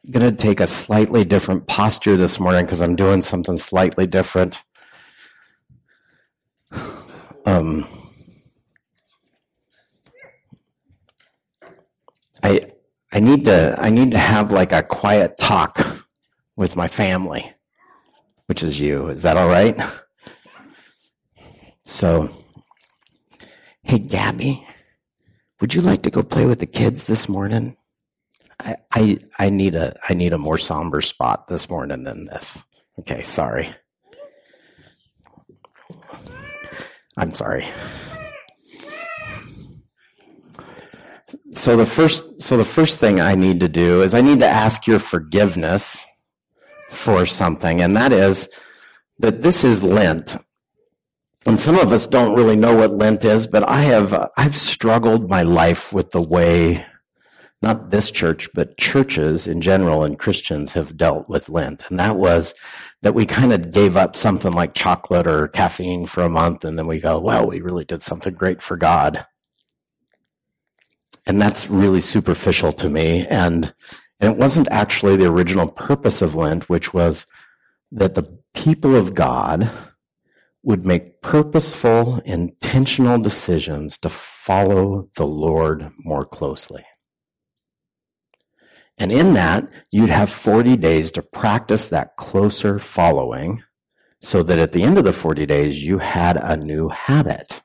I'm going to take a slightly different posture this morning because I'm doing something slightly different. I need to have like a quiet talk with my family, which is you. Is that all right? So, hey, Gabby, would you like to go play with the kids this morning? I need a more somber spot this morning than this. Okay, sorry. I'm sorry. So the first thing I need to do is I need to ask your forgiveness for something, and that is that this is Lent. And some of us don't really know what Lent is, but I've struggled my life with the way, not this church, but churches in general and Christians have dealt with Lent. And that was that we kind of gave up something like chocolate or caffeine for a month, and then we go, well, we really did something great for God. And that's really superficial to me. And it wasn't actually the original purpose of Lent, which was that the people of God would make purposeful, intentional decisions to follow the Lord more closely. And in that, you'd have 40 days to practice that closer following so that at the end of the 40 days, you had a new habit.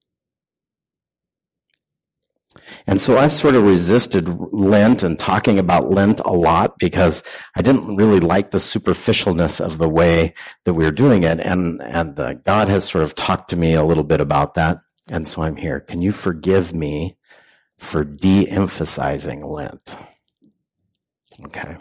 And so I've sort of resisted Lent and talking about Lent a lot because I didn't really like the superficialness of the way that we were doing it. And God has sort of talked to me a little bit about that. And so I'm here. Can you forgive me for de-emphasizing Lent? Okay.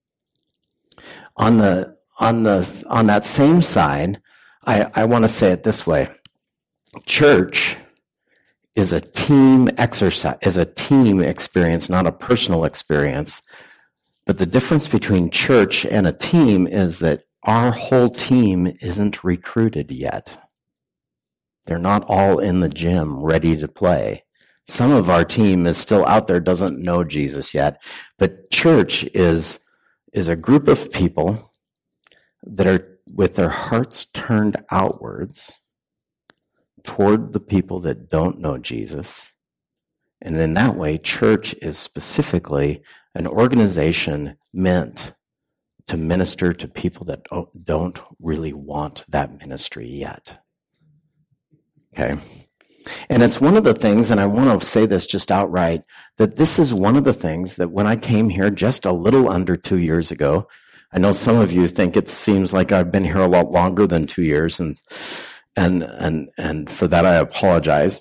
On that same side, I want to say it this way. Church is a team exercise, is a team experience, not a personal experience. But the difference between church and a team is that our whole team isn't recruited yet. They're not all in the gym ready to play. Some of our team is still out there, doesn't know Jesus yet. But church is a group of people that are with their hearts turned outwards toward the people that don't know Jesus. And in that way, church is specifically an organization meant to minister to people that don't really want that ministry yet. Okay? And it's one of the things, and I want to say this just outright, that this is one of the things that when I came here just a little under 2 years ago, I know some of you think it seems like I've been here a lot longer than 2 years, and for that I apologize.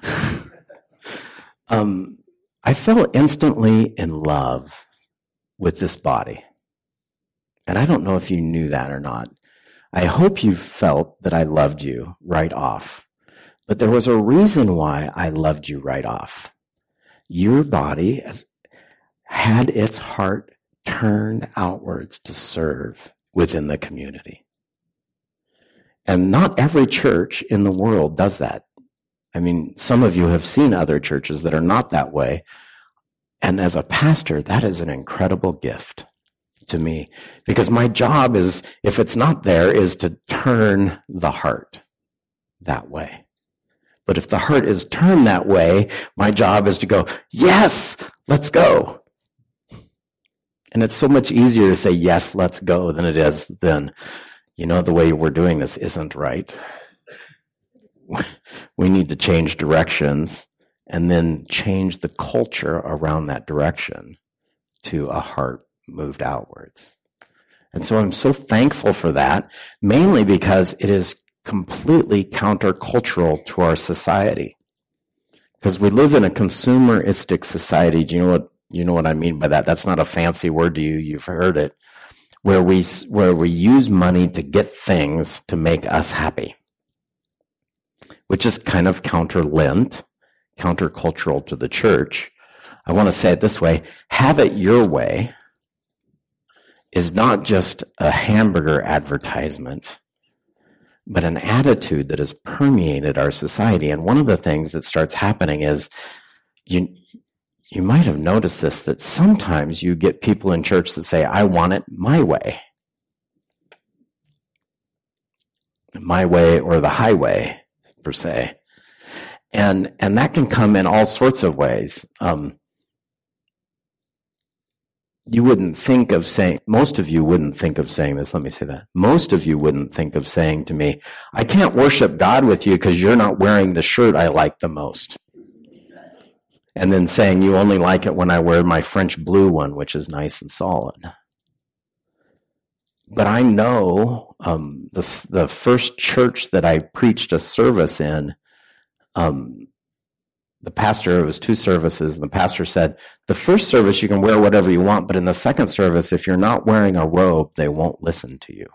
I fell instantly in love with this body. And I don't know if you knew that or not. I hope you felt that I loved you right off. But there was a reason why I loved you right off. Your body had its heart turned outwards to serve within the community. And not every church in the world does that. I mean, some of you have seen other churches that are not that way. And as a pastor, that is an incredible gift to me. Because my job is, if it's not there, is to turn the heart that way. But if the heart is turned that way, my job is to go, yes, let's go. And it's so much easier to say, yes, let's go, than it is then, you know, the way we're doing this isn't right. We need to change directions and then change the culture around that direction to a heart moved outwards. And so I'm so thankful for that, mainly because it is completely countercultural to our society. Because we live in a consumeristic society. Do you know what I mean by that? That's not a fancy word to you. You've heard it. Where we use money to get things to make us happy, which is kind of counter-Lent, countercultural to the church. I want to say it this way: have it your way is not just a hamburger advertisement, but an attitude that has permeated our society. And one of the things that starts happening is you might have noticed this, that sometimes you get people in church that say, I want it my way. My way or the highway, per se. And that can come in all sorts of ways. You wouldn't think of saying, most of you wouldn't think of saying this, let me say that. Most of you wouldn't think of saying to me, I can't worship God with you because you're not wearing the shirt I like the most. And then saying you only like it when I wear my French blue one, which is nice and solid. But I know the first church that I preached a service in, the pastor, it was 2 services, and the pastor said, the first service you can wear whatever you want, but in the second service, if you're not wearing a robe, they won't listen to you.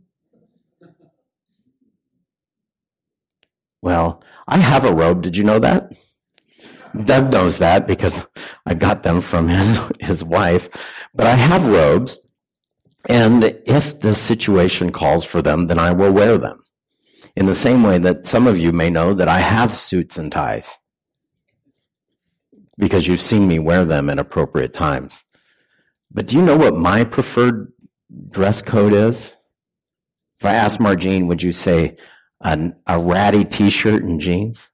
Well, I have a robe. Did you know that? Doug knows that because I got them from his wife. But I have robes, and if the situation calls for them, then I will wear them. In the same way that some of you may know that I have suits and ties, because you've seen me wear them at appropriate times. But do you know what my preferred dress code is? If I ask Margene, would you say a ratty t-shirt and jeans?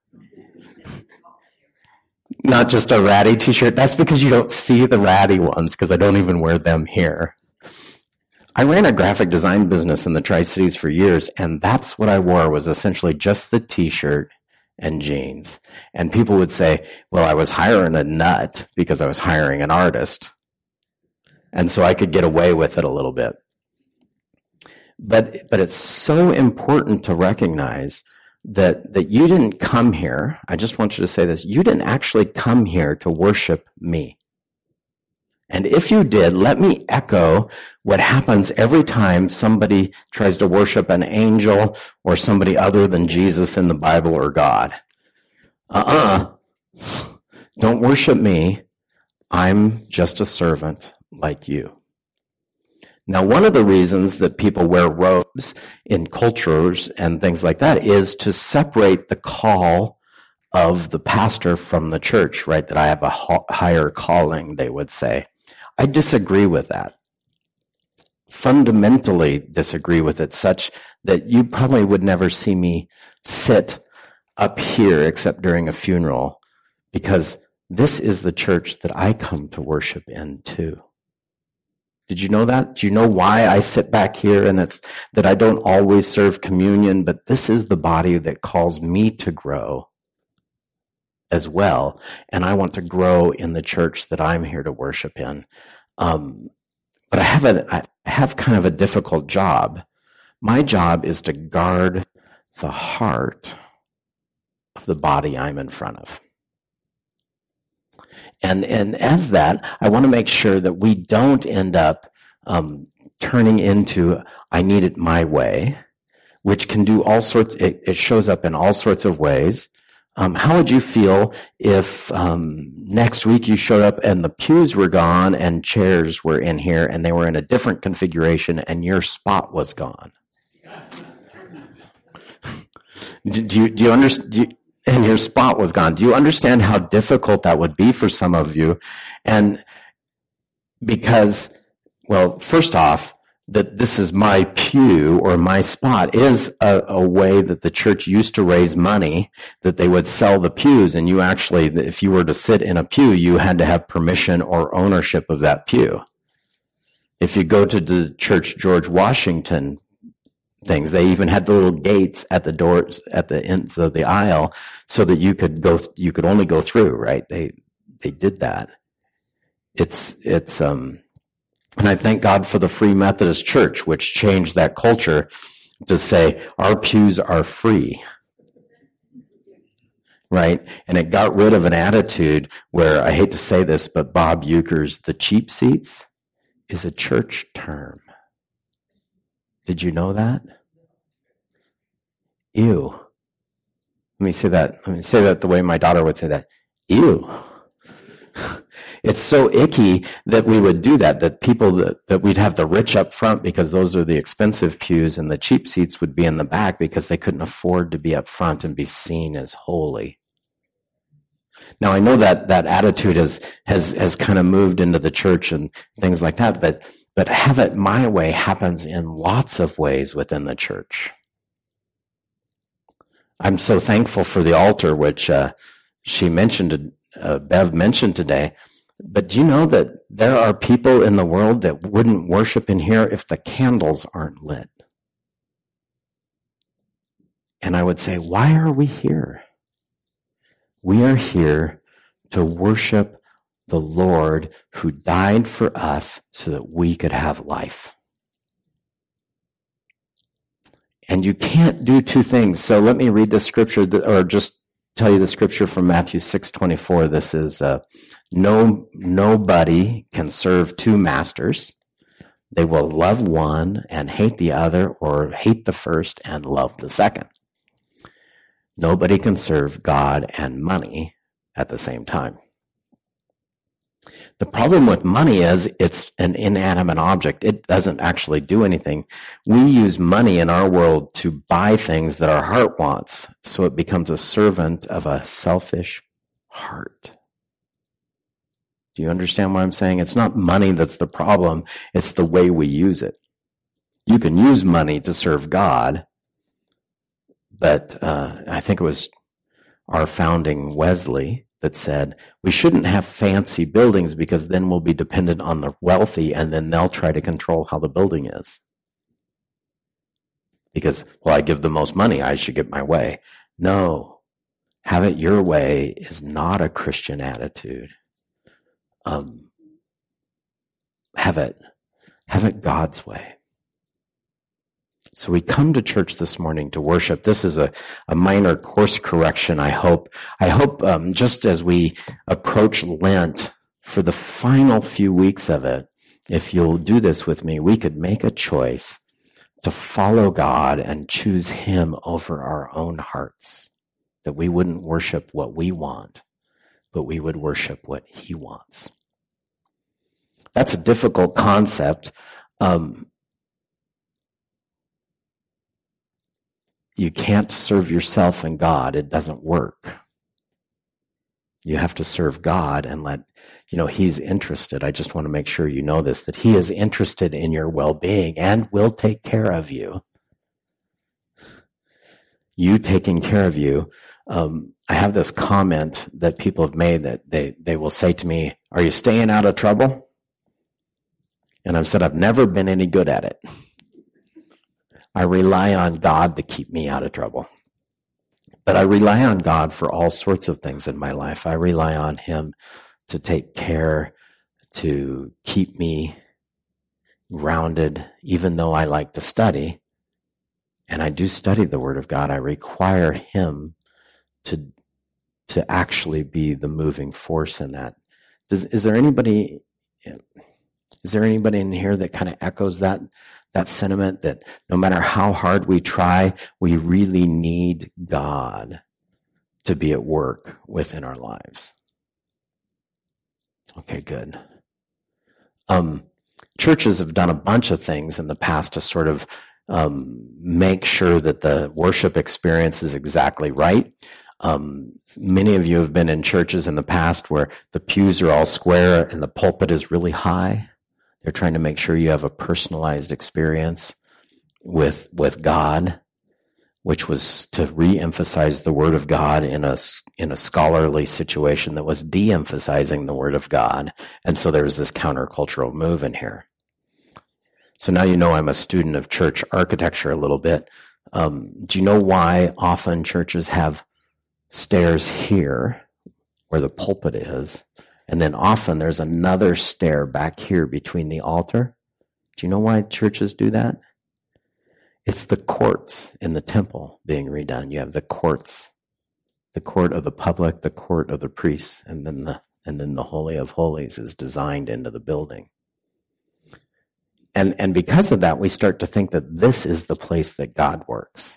Not just a ratty t-shirt. That's because you don't see the ratty ones, because I don't even wear them here. I ran a graphic design business in the Tri-Cities for years, and that's what I wore, was essentially just the t-shirt and jeans. And people would say, well, I was hiring a nut because I was hiring an artist. And so I could get away with it a little bit. But it's so important to recognize that you didn't come here. I just want you to say this. You didn't actually come here to worship me. And if you did, let me echo what happens every time somebody tries to worship an angel or somebody other than Jesus in the Bible or God. Don't worship me. I'm just a servant like you. Now, one of the reasons that people wear robes in cultures and things like that is to separate the call of the pastor from the church, right? That I have a higher calling, they would say. I disagree with that. Fundamentally disagree with it, such that you probably would never see me sit up here except during a funeral, because this is the church that I come to worship in too. Did you know that? Do you know why I sit back here? And it's that I don't always serve communion, but this is the body that calls me to grow as well. And I want to grow in the church that I'm here to worship in. But I have kind of a difficult job. My job is to guard the heart of the body I'm in front of. And as that, I want to make sure that we don't end up turning into, I need it my way, which can do all sorts, it shows up in all sorts of ways. How would you feel if next week you showed up and the pews were gone and chairs were in here and they were in a different configuration and your spot was gone? Do you understand? And your spot was gone. Do you understand how difficult that would be for some of you? And because, well, first off, that this is my pew or my spot is a way that the church used to raise money, that they would sell the pews. And you actually, if you were to sit in a pew, you had to have permission or ownership of that pew. If you go to the Church George Washington things, they even had the little gates at the doors at the ends of the aisle so that you could only go through, right? They did that. And I thank God for the Free Methodist Church, which changed that culture to say our pews are free, right? And it got rid of an attitude where, I hate to say this, but Bob Euchre's "the cheap seats" is a church term. Did you know that? Ew. Let me say that the way my daughter would say that. Ew. It's so icky that we would do that people that we'd have the rich up front because those are the expensive pews, and the cheap seats would be in the back because they couldn't afford to be up front and be seen as holy. Now, I know that attitude has kind of moved into the church and things like that, but have it my way happens in lots of ways within the church. I'm so thankful for the altar, which she mentioned, Bev mentioned today. But do you know that there are people in the world that wouldn't worship in here if the candles aren't lit? And I would say, why are we here? We are here to worship the Lord who died for us so that we could have life. And you can't do two things. So let me read the scripture, or just tell you the scripture from Matthew 6:24. This is, nobody can serve two masters. They will love one and hate the other, or hate the first and love the second. Nobody can serve God and money at the same time. The problem with money is it's an inanimate object. It doesn't actually do anything. We use money in our world to buy things that our heart wants, so it becomes a servant of a selfish heart. Do you understand what I'm saying? It's not money that's the problem. It's the way we use it. You can use money to serve God, but I think it was our founding Wesley that said, we shouldn't have fancy buildings because then we'll be dependent on the wealthy and then they'll try to control how the building is. Because, well, I give the most money, I should get my way. No, have it your way is not a Christian attitude. Have it God's way. So we come to church this morning to worship. This is a minor course correction, I hope. Just as we approach Lent, for the final few weeks of it, if you'll do this with me, we could make a choice to follow God and choose Him over our own hearts. That we wouldn't worship what we want, but we would worship what He wants. That's a difficult concept. You can't serve yourself and God. It doesn't work. You have to serve God and He's interested. I just want to make sure you know this, that He is interested in your well-being and will take care of you. You taking care of you. I have this comment that people have made that they will say to me, are you staying out of trouble? And I've said, I've never been any good at it. I rely on God to keep me out of trouble. But I rely on God for all sorts of things in my life. I rely on Him to take care, to keep me grounded, even though I like to study. And I do study the Word of God. I require Him to actually be the moving force in that. Is there anybody in here that kind of echoes that sentiment, that no matter how hard we try, we really need God to be at work within our lives? Okay, good. Churches have done a bunch of things in the past to sort of make sure that the worship experience is exactly right. Many of you have been in churches in the past where the pews are all square and the pulpit is really high. They're trying to make sure you have a personalized experience with God, which was to re-emphasize the Word of God in a scholarly situation that was de-emphasizing the Word of God. And so there was this countercultural move in here. So now you know I'm a student of church architecture a little bit. Do you know why often churches have stairs here where the pulpit is? And then often there's another stair back here between the altar. Do you know why churches do that? It's the courts in the temple being redone. You have the courts, the court of the public, the court of the priests, and then the Holy of Holies is designed into the building. And because of that, we start to think that this is the place that God works.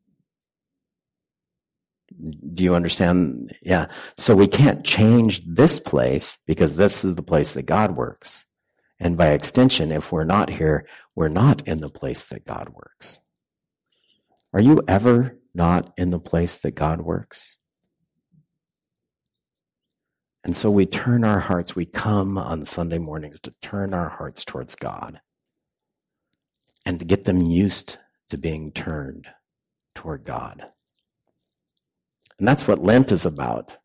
Do you understand? Yeah. So we can't change this place because this is the place that God works. And by extension, if we're not here, we're not in the place that God works. Are you ever not in the place that God works? And so we turn our hearts, we come on Sunday mornings to turn our hearts towards God and to get them used to being turned toward God. And that's what Lent is about.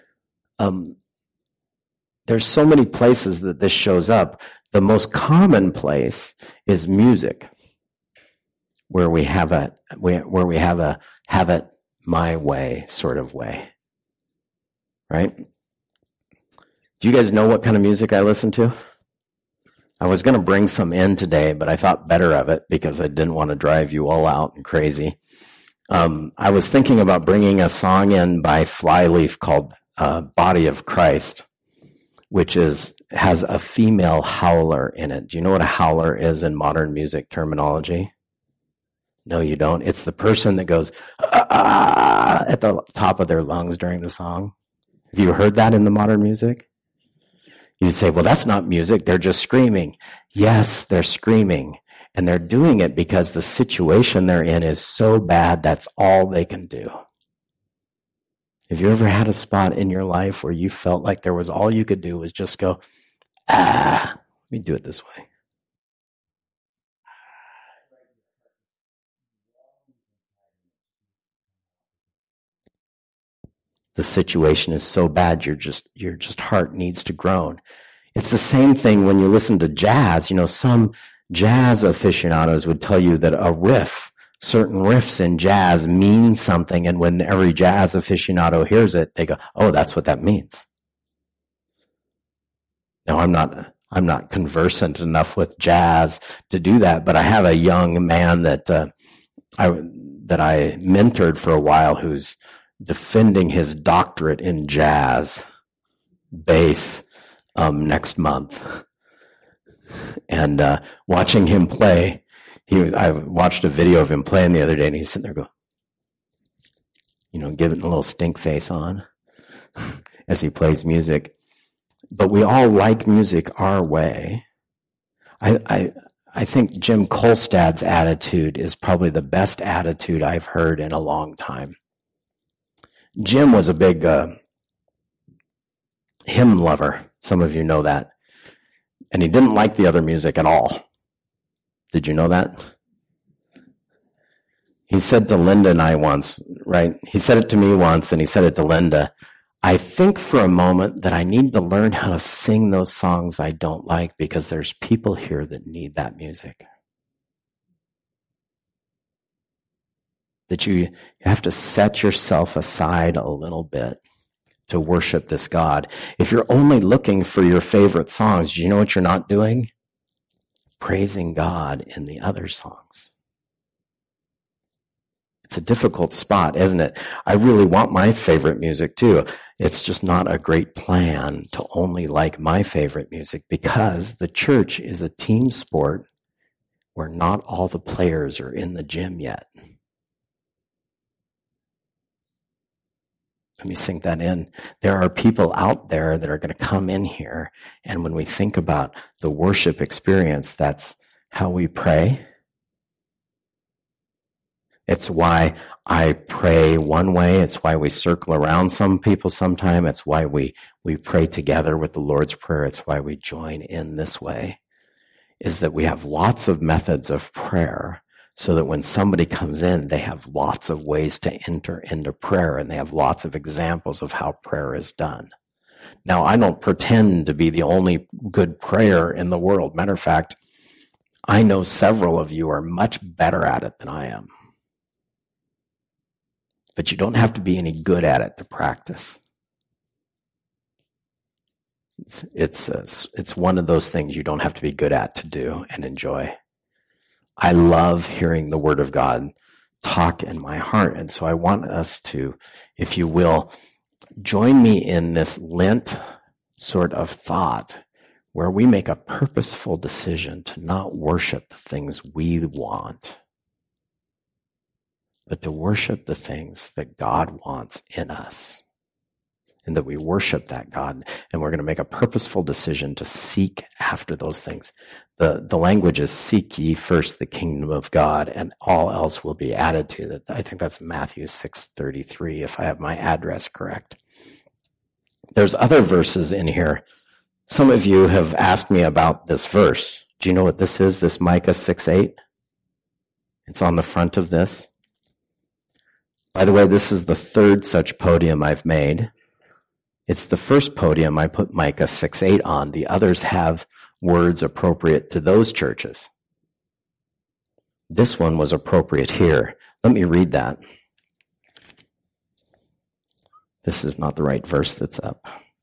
There's so many places that this shows up. The most common place is music, where we have a have it my way sort of way, right? Do you guys know what kind of music I listen to? I was going to bring some in today, but I thought better of it because I didn't want to drive you all out and crazy. I was thinking about bringing a song in by Flyleaf called Body of Christ, which has a female howler in it. Do you know what a howler is in modern music terminology? No, you don't. It's the person that goes at the top of their lungs during the song. Have you heard that in the modern music? You say, well, that's not music. They're just screaming. Yes, they're screaming. And they're doing it because the situation they're in is so bad, that's all they can do. Have you ever had a spot in your life where you felt like there was all you could do was just go, let me do it this way. The situation is so bad, your heart needs to groan. It's the same thing when you listen to jazz. Some jazz aficionados would tell you that certain riffs in jazz mean something, and when every jazz aficionado hears it, they go, oh, that's what that means. Now, I'm not conversant enough with jazz to do that, but I have a young man that I mentored for a while who's defending his doctorate in jazz bass next month. And watching him play, I watched a video of him playing the other day, and he's sitting there going, giving a little stink face on as he plays music. But we all like music our way. I think Jim Kolstad's attitude is probably the best attitude I've heard in a long time. Jim was a big hymn lover. Some of you know that. And he didn't like the other music at all. Did you know that? He said to Linda and I once, right? He said it to me once, and he said it to Linda. I think for a moment that I need to learn how to sing those songs I don't like because there's people here that need that music. That you have to set yourself aside a little bit to worship this God. If you're only looking for your favorite songs, do you know what you're not doing? Praising God in the other songs. It's a difficult spot, isn't it? I really want my favorite music too. It's just not a great plan to only like my favorite music because the church is a team sport where not all the players are in the gym yet. Let me sink that in. There are people out there that are going to come in here, and when we think about the worship experience, that's how we pray. It's why I pray one way. It's why we circle around some people sometime. It's why we pray together with the Lord's Prayer. It's why we join in this way, is that we have lots of methods of prayer so that when somebody comes in, they have lots of ways to enter into prayer, and they have lots of examples of how prayer is done. Now, I don't pretend to be the only good prayer in the world. Matter of fact, I know several of you are much better at it than I am. But you don't have to be any good at it to practice. It's one of those things you don't have to be good at to do and enjoy. I love hearing the Word of God talk in my heart. And so I want us to, if you will, join me in this Lent sort of thought where we make a purposeful decision to not worship the things we want, but to worship the things that God wants in us. And that we worship that God, and we're going to make a purposeful decision to seek after those things. The language is seek ye first the kingdom of God, and all else will be added to it. I think that's Matthew 6:33, if I have my address correct. There's other verses in here. Some of you have asked me about this verse. Do you know what this is, this Micah 6:8? It's on the front of this. By the way, this is the third such podium I've made. It's the first podium I put Micah 6:8 on. The others have words appropriate to those churches. This one was appropriate here. Let me read that. This is not the right verse that's up.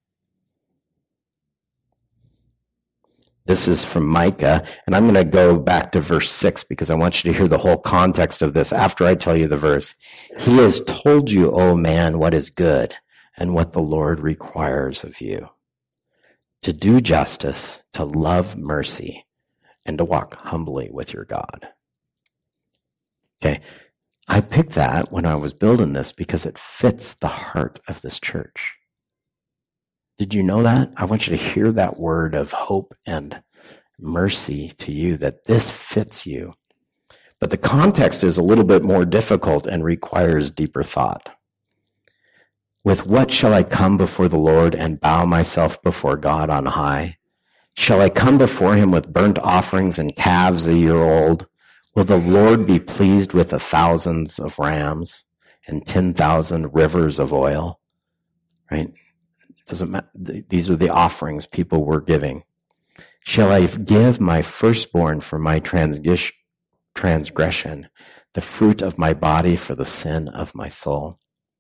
This is from Micah, and I'm going to go back to verse 6 because I want you to hear the whole context of this after I tell you the verse. He has told you, O man, what is good and what the Lord requires of you. To do justice, to love mercy, and to walk humbly with your God. Okay, I picked that when I was building this because it fits the heart of this church. Did you know that? I want you to hear that word of hope and mercy to you, that this fits you. But the context is a little bit more difficult and requires deeper thought. With what shall I come before the Lord and bow myself before God on high? Shall I come before him with burnt offerings and calves a year old? Will the Lord be pleased with the thousands of rams and 10,000 rivers of oil? Right? Doesn't matter. These are the offerings people were giving. Shall I give my firstborn for my transgression, the fruit of my body for the sin of my soul?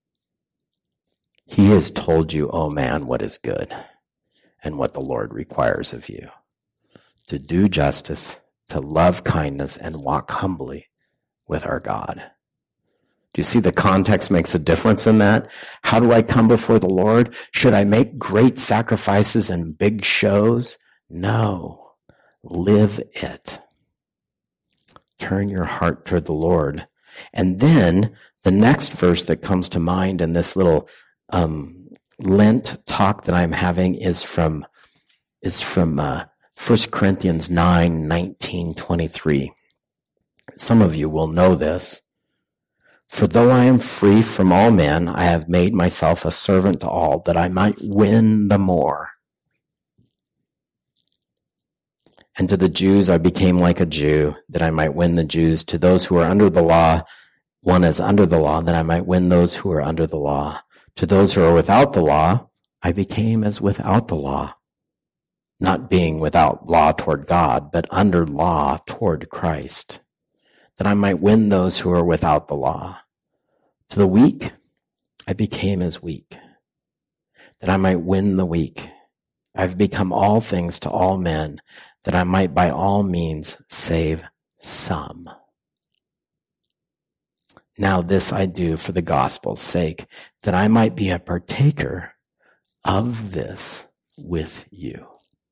He has told you, O man, what is good and what the Lord requires of you. To do justice, to love kindness, and walk humbly with our God. Do you see the context makes a difference in that? How do I come before the Lord? Should I make great sacrifices and big shows? No. Live it. Turn your heart toward the Lord. And then the next verse that comes to mind in this little Lent talk that I'm having is from 1 Corinthians 9:19-23. Some of you will know this. For though I am free from all men, I have made myself a servant to all, that I might win the more. And to the Jews I became like a Jew, that I might win the Jews. To those who are under the law, one is under the law, that I might win those who are under the law. To those who are without the law, I became as without the law, not being without law toward God, but under law toward Christ, that I might win those who are without the law. To the weak, I became as weak, that I might win the weak. I've become all things to all men, that I might by all means save some. Now this I do for the gospel's sake, that I might be a partaker of this with you.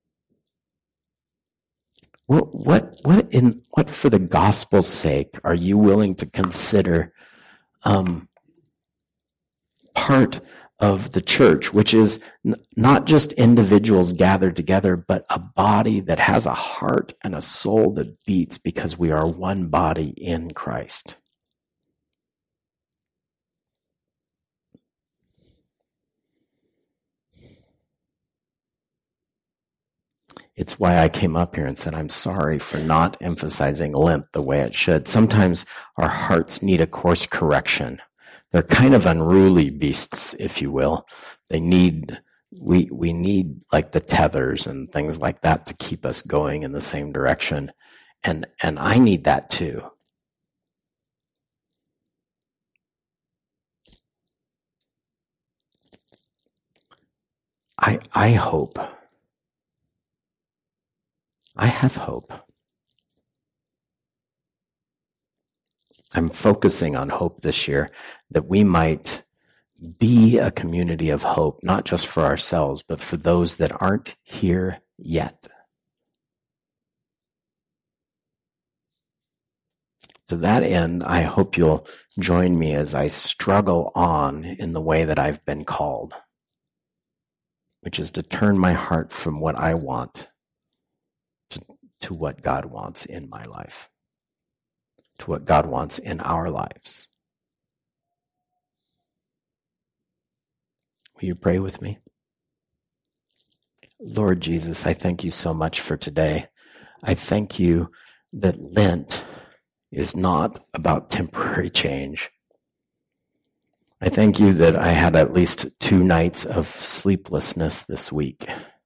What for the gospel's sake are you willing to consider part of the church, which is not just individuals gathered together, but a body that has a heart and a soul that beats because we are one body in Christ? It's why I came up here and said, I'm sorry for not emphasizing Lent the way it should. Sometimes our hearts need a course correction. They're kind of unruly beasts, if you will. We need like the tethers and things like that to keep us going in the same direction. And I need that too. I hope. I have hope. I'm focusing on hope this year, that we might be a community of hope, not just for ourselves, but for those that aren't here yet. To that end, I hope you'll join me as I struggle on in the way that I've been called, which is to turn my heart from what I want to what God wants in my life, to what God wants in our lives. Will you pray with me? Lord Jesus, I thank you so much for today. I thank you that Lent is not about temporary change. I thank you that I had at least 2 nights of sleeplessness this week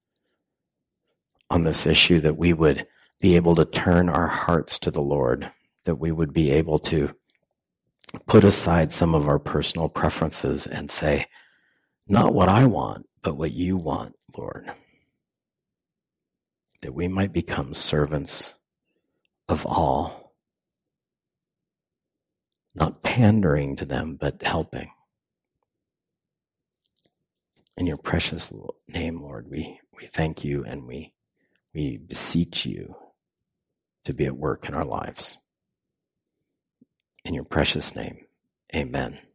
on this issue, that we would be able to turn our hearts to the Lord, that we would be able to put aside some of our personal preferences and say, not what I want, but what you want, Lord. That we might become servants of all, not pandering to them, but helping. In your precious name, Lord, we thank you, and we beseech you to be at work in our lives. In your precious name, amen.